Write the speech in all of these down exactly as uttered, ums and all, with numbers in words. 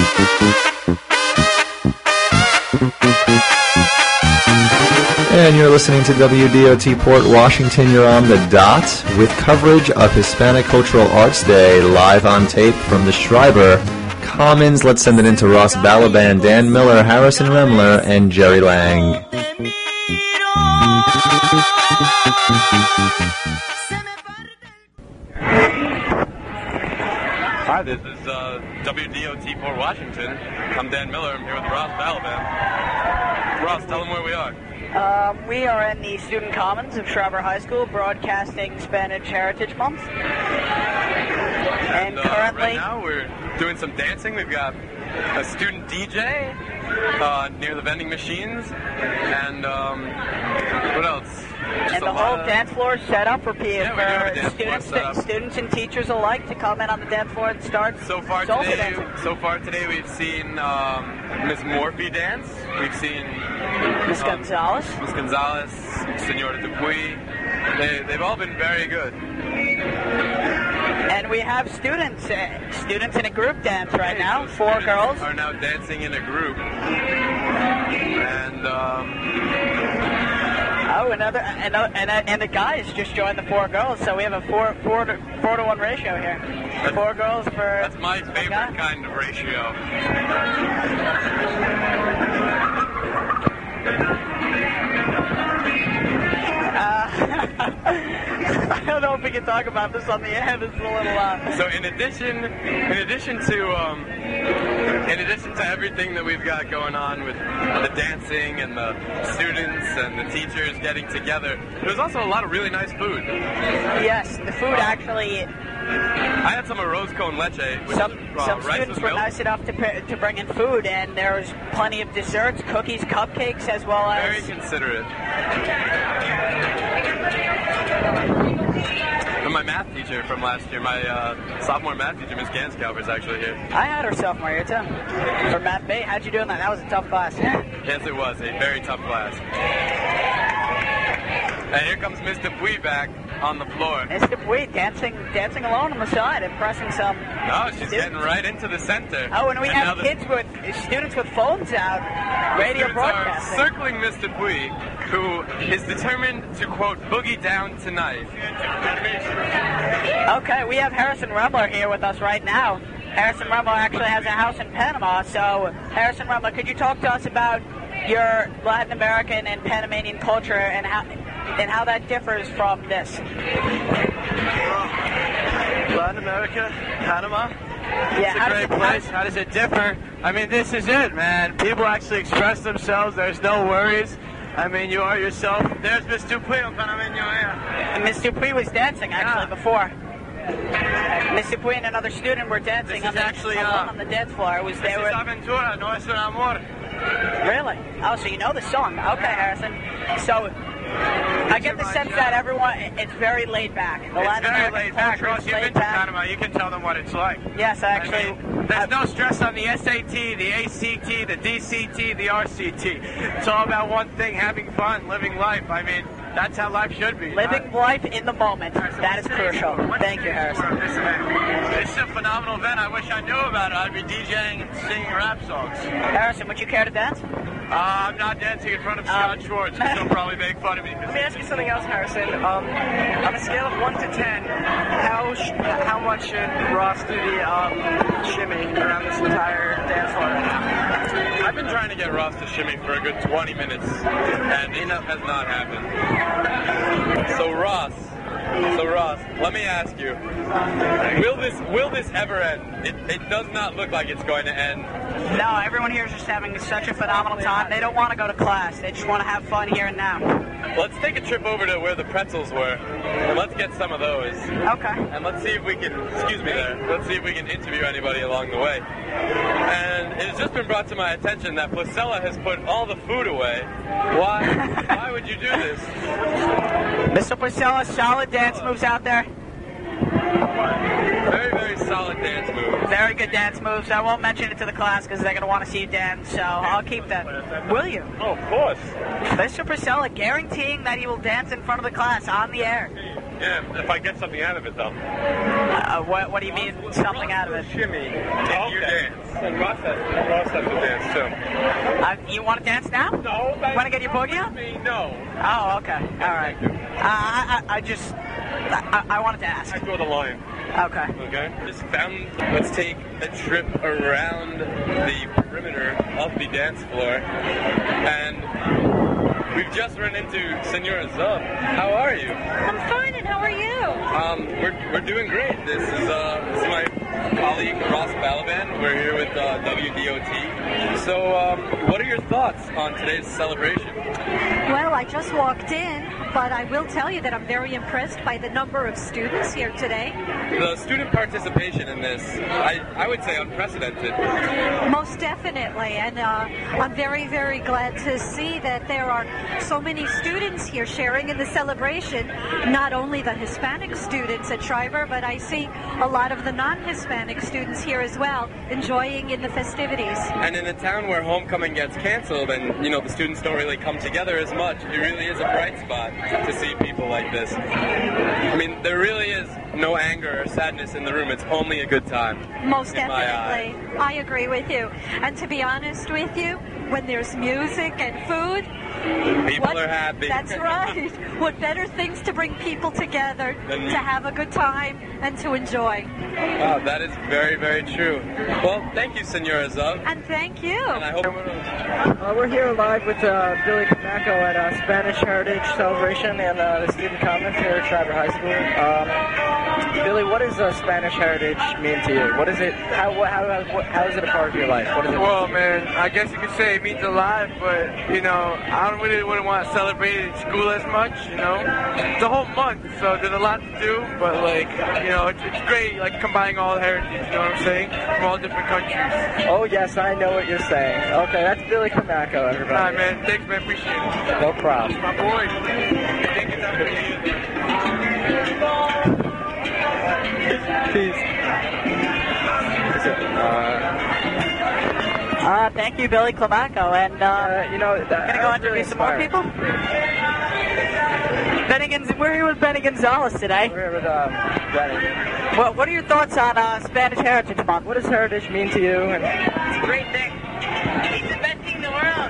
And you're listening to W D O T Port Washington. You're on the dot with coverage of Hispanic Cultural Arts Day live on tape from the Schreiber Commons. Let's send it into Ross Balaban, Dan Miller, Harrison Remler, and Jerry Lang. Hi, this is uh, W D O T Port Washington. I'm Dan Miller. I'm here with Ross Balaban. Ross, tell them where we are. Um, we are in the Student Commons of Schreiber High School, broadcasting Spanish Heritage Month. And, And uh, currently, right now we're doing some dancing. We've got a student D J uh, near the vending machines, and um, what else? Just and a the lot whole of- dance floor is set up for, P- Yeah, we do have a for dance floor students, set up. students and teachers alike to come in on the dance floor and start So far salsa today, dancing. so far today we've seen um, Miss Morphy dance. We've seen Miss um, Gonzalez. Miss Gonzalez, Senora Dupuy. They, they've all been very good. And we have students, uh, students in a group dance right Hey, now, so four students girls. are now dancing in a group. And um, Oh, another, another and, a, and the guys just joined the four girls, so we have a four, four, to, four to one ratio here. Four girls for that's my one favorite guy. kind of ratio. Uh, I don't know if we can talk about this on the air. This is a little. Uh, So in addition, in addition to um, in addition to everything that we've got going on with the dancing and the students and the teachers getting together, there's also a lot of really nice food. yes, the food actually. I had some of rose cone leche, which Some, is uh, some rice students with were milk. nice enough to pa- to bring in food, and there was plenty of desserts, cookies, cupcakes, as well Very as. considerate. And my math teacher from last year, my uh, sophomore math teacher, Miss Ganskauber, is actually here. I had her sophomore year too. For Math B, how'd you do in that? That was a tough class. Yes, it was a very tough class. And here comes Miss Dupuy back on the floor. Mister Dupuy dancing, dancing alone on the side, impressing some. Oh, she's students. getting right into the center. Oh, and we now have the- kids with students with phones out, the radio students are broadcasting. circling Miss Dupuy, who is determined to, quote, boogie down tonight. Okay, we have Harrison Remler here with us right now. Harrison Remler actually has a house in Panama, so Harrison Remler, could you talk to us about your Latin American and Panamanian culture and how and how that differs from this? Latin America, Panama. Yeah, It's how a does great it- how place. does- How does it differ? I mean, this is it, man. People actually express themselves. There's no worries. I mean, you are yourself. There's Miss Dupuy on Panameño here. Miss Dupuy was dancing actually Yeah. before. Miss Dupuy and another student were dancing This on is the, actually, alone uh, on the dance floor. It was they This were is Aventura, no es un amor. really. Oh, so you know the song? Okay, Harrison. So I get the my sense show. that everyone it's very laid back. The It's Latin very American laid back. culture Ross, is you've laid been to back. Panama. You can tell them what it's like. Yes, I actually. I mean, there's no stress on the S A T, the A C T, the D C T, the R C T. It's all about one thing, having fun, living life. I mean, that's how life should be. Living life in the moment. That is crucial. Thank you, Harrison. This is a phenomenal event. I wish I knew about it. I'd be DJing and singing rap songs. Harrison, would you care to dance? Uh, I'm not dancing in front of Scott Um, Schwartz, because he'll probably make fun of me. Let me ask you something else, Harrison. Um, on a scale of one to ten, how sh- how much should Ross do the um, shimmy around this entire dance floor? I've been trying to get Ross to shimmy for a good twenty minutes, and it has not happened. So Ross, so Ross, let me ask you: Will this will this ever end? It, it does not look like it's going to end. No, everyone here is just having such a phenomenal time. They don't want to go to class. They just want to have fun here and now. Let's take a trip over to where the pretzels were, and let's get some of those. Okay. And let's see if we can, excuse me there, let's see if we can interview anybody along the way. And it has just been brought to my attention that Placella has put all the food away. Why, why would you do this? Mister Priscilla, solid dance moves out there. Very, very solid dance move. Very good dance moves. I won't mention it to the class because they're going to want to see you dance, so I'll keep that. Will you? Oh, of course. Mister Priscilla guaranteeing that he will dance in front of the class on the air. Yeah, if I get something out of it, though. Uh, what, what do you mean, something out of it? Shimmy. And you dance. And Ross has, Ross has to dance, too. Uh, you want to dance now? No. Want to get your boogie on? Me, no. Oh, okay. All right. Uh, I, I, I just, I, I wanted to ask. I draw the line. Okay. Okay. Just found, let's take a trip around the perimeter of the dance floor. And we've just run into Senora Zub. How are you? I'm fine, and how are you? Um, we're, we're doing great. This is, uh, this is my colleague, Ross Balaban. We're here with uh, W D O T. So, um, what are your thoughts on today's celebration? Well, I just walked in, but I will tell you that I'm very impressed by the number of students here today. The student participation in this, I, I would say unprecedented. Most definitely, and uh, I'm very, very glad to see that there are so many students here sharing in the celebration, not only the Hispanic students at Schreiber, but I see a lot of the non-Hispanic students here as well, enjoying in the festivities. And in a town where homecoming gets canceled and, you know, the students don't really come together as much, it really is a bright spot to see people like this. I mean, there really is no anger or sadness in the room. It's only a good time. Most in my eye. definitely. I agree with you. And to be honest with you, when there's music and food, people what, are happy. That's right. What better things to bring people together Then- to have a good time and to enjoy. Wow, that is very, very true. Well, thank you, Senora Zub. And thank you. And I hope... Uh, we're here live with uh, Billy Camaco at uh, Spanish Heritage Celebration and uh, the Student Commons here at Schreiber High School. Um, Billy, what does uh, Spanish Heritage mean to you? What is it? How, how, how, how is it a part of your life? What is it? Well, man, I guess you could say it means a lot, but, you know, I don't really wouldn't want to celebrate it in school as much, you know. It's a whole month, so there's a lot to do, but, like, you know, it's, it's great, like, combining all the heritage, you know what I'm saying, from all different countries. Oh, yes, I know what you're saying. Okay, that's Billy Camaco, everybody. All right, man, thanks, man, appreciate it. No problem. My boy. Thank you, Peace. Uh, Uh, thank you, Billy Camaco. And, uh, uh, you know, that, gonna go interview really some more inspiring. people? Benny Gonz- we're here with Benny Gonzalez today. We're here with um, Benny. What, what are your thoughts on uh, Spanish Heritage Month? What does heritage mean to you? And It's a great thing. It's the best thing in the world.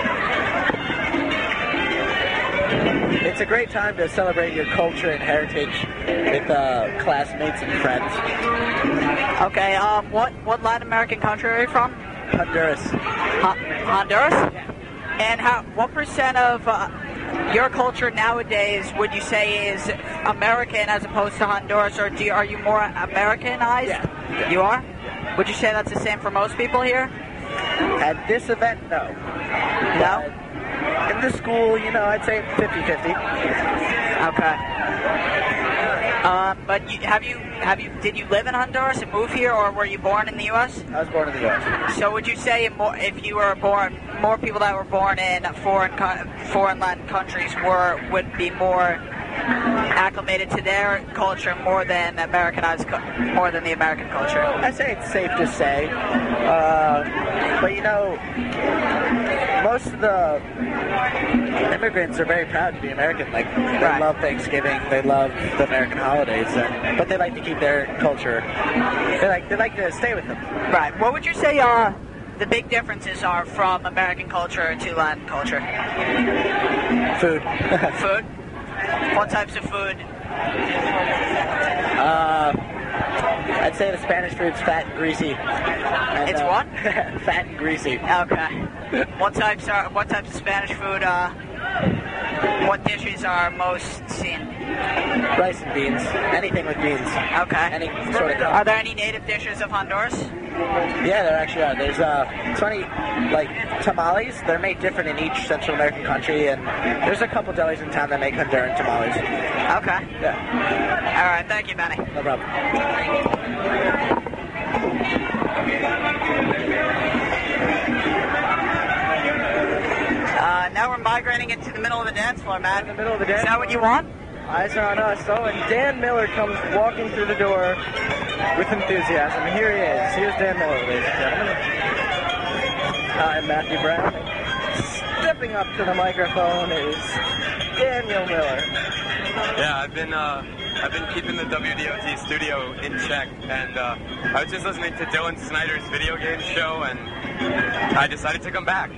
it's a great time to celebrate your culture and heritage with uh, classmates and friends. Okay, um, what, what Latin American country are you from? Honduras. Hon- Honduras? And how? What percent of uh, your culture nowadays would you say is American as opposed to Honduras, or do you, are you more Americanized? Yeah. You are? Would you say that's the same for most people here? At this event, no. No? But in the school, you know, I'd say fifty-fifty. Okay. Um, but you, have you have you did you live in Honduras and move here, or were you born in the U S? I was born in the U S. So would you say more, if you were born, more people that were born in foreign co- foreign Latin countries were would be more acclimated to their culture more than Americanized, co- more than the American culture? I'd say it's safe to say. Uh, but you know, most of the immigrants are very proud to be American. Like, they Right. love Thanksgiving, they love the American holidays, and, but they like to keep their culture. They like they like to stay with them. Right. What would you say uh, the big differences are from American culture to Latin culture? Food. Food? What types of food? uh, I'd say the Spanish food's fat and greasy. And, It's uh, what? Fat and greasy. Okay. What types are what types of Spanish food? Uh, what dishes are most seen? Rice and beans. Anything with beans. Okay. Any sort of. Are there any native dishes of Honduras? Yeah, there actually are. There's uh, it's funny, like tamales. They're made different in each Central American country, and there's a couple delis in town that make Honduran tamales. Okay. Yeah, All right. Thank you, Benny. no problem. Uh, now we're migrating into the middle of the dance floor, Matt. In the middle of the dance Is that what floor. you want? Eyes are on us. Oh, and Dan Miller comes walking through the door with enthusiasm. And here he is. Here's Dan Miller, ladies and gentlemen. I'm Matthew Brown. And stepping up to the microphone is Daniel Miller. Yeah, I've been uh, I've been keeping the W D O T studio in check, and uh, I was just listening to Dylan Snyder's video game show, and I decided to come back.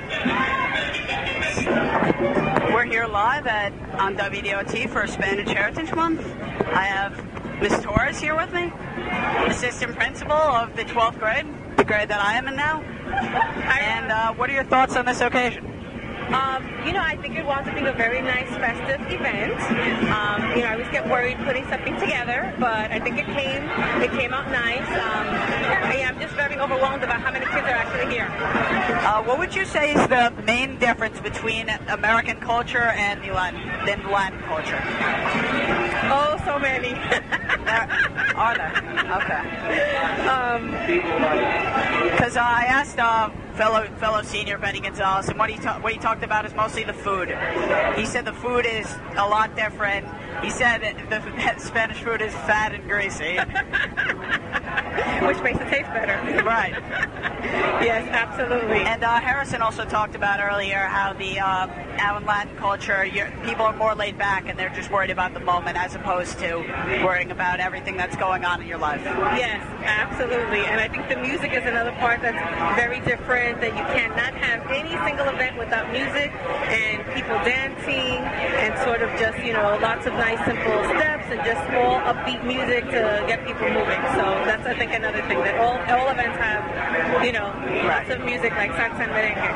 We're here live at on W D O T for Spanish Heritage Month. I have Miz Torres here with me, assistant principal of the twelfth grade, the grade that I am in now. And uh, what are your thoughts on this occasion? Um, you know, I think it wound up being a very nice festive event. Um, you know, I always get worried putting something together, but I think it came, it came out nice. Um, yeah, I'm just very overwhelmed about how many kids are actually here. Uh, what would you say is the main difference between American culture and the Latin, than Latin culture? Oh, so many. There, are there? Okay. Because um, uh, I asked uh, fellow fellow senior Benny Gonzalez, and what he ta- what he talked about is mostly the food. He said the food is a lot different. He said the Spanish food is fat and greasy, which makes it taste better. Right. Yes, absolutely. And uh, Harrison also talked about earlier how the uh, how in Latin culture you're, people are more laid back and they're just worried about the moment as opposed to worrying about everything that's going on in your life. Yes, absolutely. And I think the music is another part that's very different, that you cannot have any single event without music and people dancing and sort of just, you know, lots of nice simple steps and just all upbeat music to get people moving. So that's, I think, another thing, that all, all events have, you know, lots of music like salsa and merengue.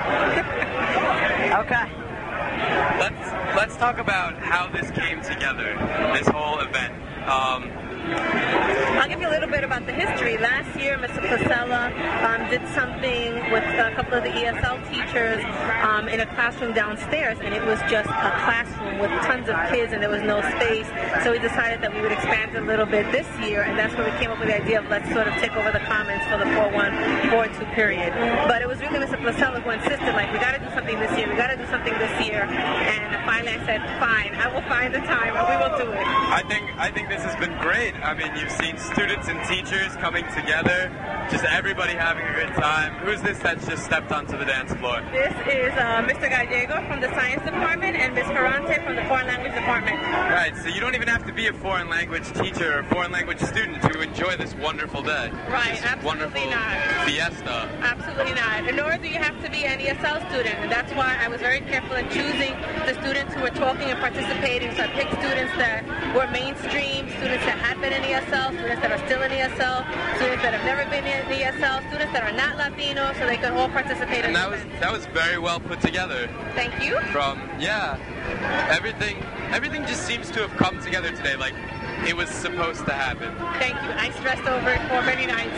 Okay. Let's let's talk about how this came together, this whole event. Um, I'll give you a little bit about the history. Last year, Mister Placella um, did something with a couple of the E S L teachers um, in a classroom downstairs, and it was just a classroom with tons of kids, and there was no space. So we decided that we would expand it a little bit this year, and that's where we came up with the idea of let's sort of take over the commons for the four one, four two period. But it was really Mister Placella who insisted, like, we got to do something this year, we got to do something this year, and finally I said, fine, I will find the time, and we will do it. I think I think this has been great. I mean, you've seen students and teachers coming together, just everybody having a good time. Who's this that's just stepped onto the dance floor? This is uh, Mister Gallego from the Science Department and Miz Ferrante from the Foreign Language Department. Right, so you don't even have to be a foreign language teacher or foreign language student to enjoy this wonderful day. Right, this absolutely wonderful not. Fiesta. Absolutely not. And nor do you have to be an E S L student. And that's why I was very careful in choosing the students who were talking and participating. So I picked students that were mainstream, students that had been in E S L, students that are still in E S L, students that have never been in E S L, students that are not Latino, so they could all participate in And the that was event. that was very well put together. Thank you. From yeah, everything everything just seems to have come together today, like it was supposed to happen. Thank you. I stressed over it for many nights.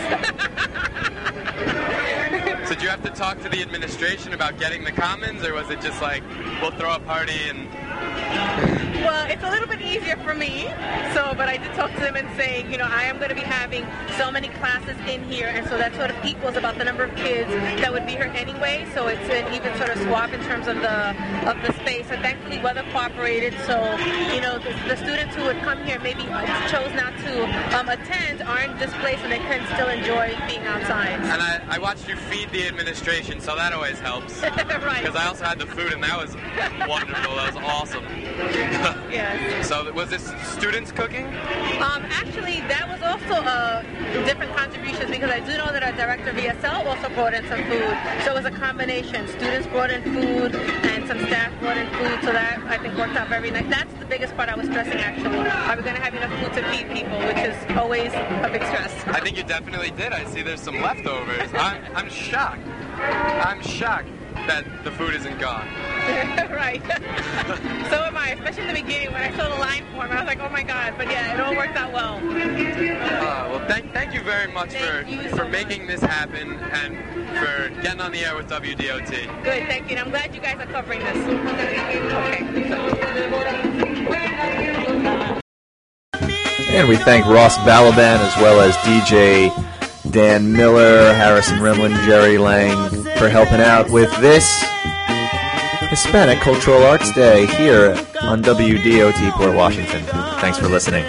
So did you have to talk to the administration about getting the commons, or was it just like, we'll throw a party and... Well, it's a little bit easier for me, so, but I did talk to them and say, you know, I am going to be having so many classes in here, and so that sort of equals about the number of kids that would be here anyway, so it's an even sort of swap in terms of the of the space. And thankfully, weather cooperated, so, you know, the, the students who would come here maybe chose not to um, attend aren't displaced, and they can still enjoy being outside. And I, I watched you feed the administration, so that always helps. Right. Because I also had the food, and that was wonderful. That was awesome. Yes. So was this students cooking? Um, actually, that was also uh, different contributions, because I do know that our director of E S L also brought in some food. So it was a combination. Students brought in food, and some staff brought in food. So that, I think, worked out very nice. That's the biggest part I was stressing, actually. Are we going to have enough food to feed people, which is always a big stress. I think you definitely did. I see there's some leftovers. I'm, I'm shocked. I'm shocked that the food isn't gone. Right. So am I, especially in the beginning when I saw the line form. I was like, oh my God. But yeah, it all worked out well. Uh, well, thank, thank you very much Thank for, you so for much. making this happen and for getting on the air with W D O T. Good, thank you. And I'm glad you guys are covering this. Okay. And we thank Ross Balaban as well as D J Dan Miller, Harrison Rimland, Jerry Lang for helping out with this Hispanic Cultural Arts Day here on W D O T Port Washington. Thanks for listening.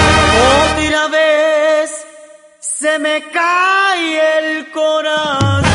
Otra vez se me cae el corazón.